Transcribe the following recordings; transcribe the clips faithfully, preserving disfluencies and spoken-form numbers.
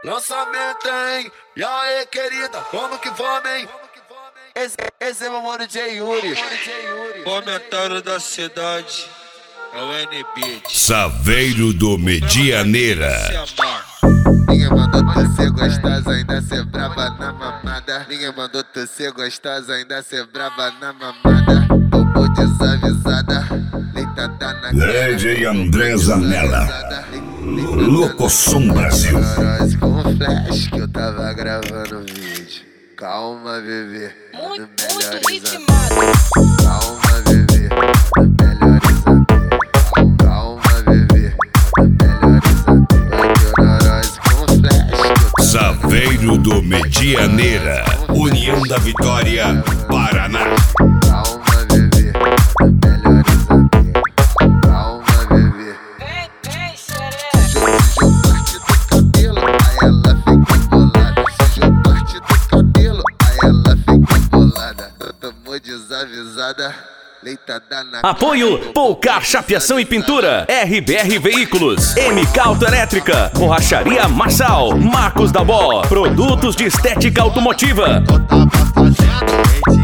Lançamento, hein? E aí, querida, como que vamos, hein? Esse, esse é meu mano J. Yuri. Comentário da cidade é o N B. Saveiro do Medianeira. Ninguém mandou tu ser gostosa, ainda ser brava na mamada. Ninguém mandou tu ser gostosa, ainda ser brava na mamada. Bobo desavisada, leitada na cara. D J André Zanella, Locosom Brasil. Com flash que eu tava gravando vídeo. Calma, bebê. Muito, melhores muito ritmado. Calma, bebê. Melhores amigos. Calma, bebê. Melhores amigos. Com flash. Saveiro do Medianeira, União da Vitória, Paraná. Calma, bebê. Melhores amigos. Calma, bebê. Vem, vem, xereca. Se eu parte do cabelo, aí ela fica bolada. Se eu parte do cabelo, aí ela fica bolada. Tomou desavisada, leitada na. Apoio Poucar Chapeação e Pintura, R B R Veículos, M K Autoelétrica, Borracharia Marçal, Marcos da Bó, Produtos de Estética Automotiva. Eu tava fazendo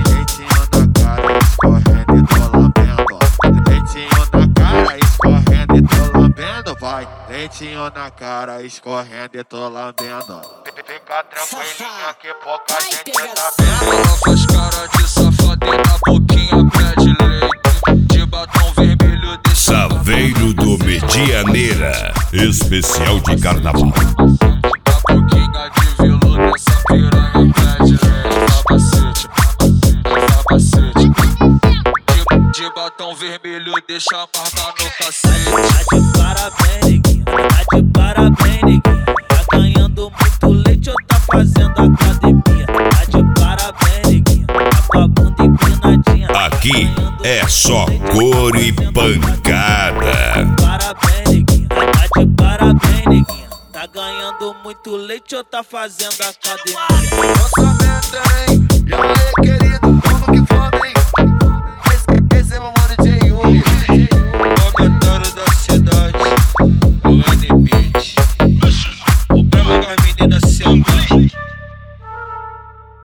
leitinho na cara, escorrendo e tô lambendo. Vai, leitinho na cara, escorrendo e tô lambendo. Fica tranquilinha que pouca gente tá vendo. Ela faz cara de safada e na boquinha pede leite. De batom vermelho deixa. Saveiro do Medianeira, especial de carnaval. A boquinha de veludo, essa piranha pede leite. Capacete, capacete. De, de batom vermelho deixa a marca no cacete. Tá de parabéns, neguinho, tá de parabéns, neguinho. Tá ganhando muito leite ou tá fazendo academia? Tá de parabéns, neguinho, tá com a bunda empinadinha. Aqui é só cor e pancada. Parabéns, neguinho, tá de parabéns, neguinho. Tá ganhando muito leite ou tá fazendo academia? Lançamento, hein? E aí, querido, como que vamos, hein? Esse, esse é meu mano J. Yuri.